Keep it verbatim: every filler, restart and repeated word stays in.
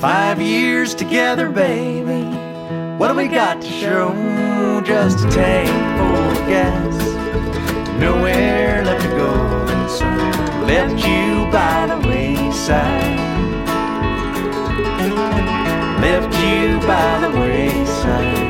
Five years together, baby. What do we got to show? Just a tank full of gas. Nowhere left to go. So left you by the wayside. Left you by the wayside.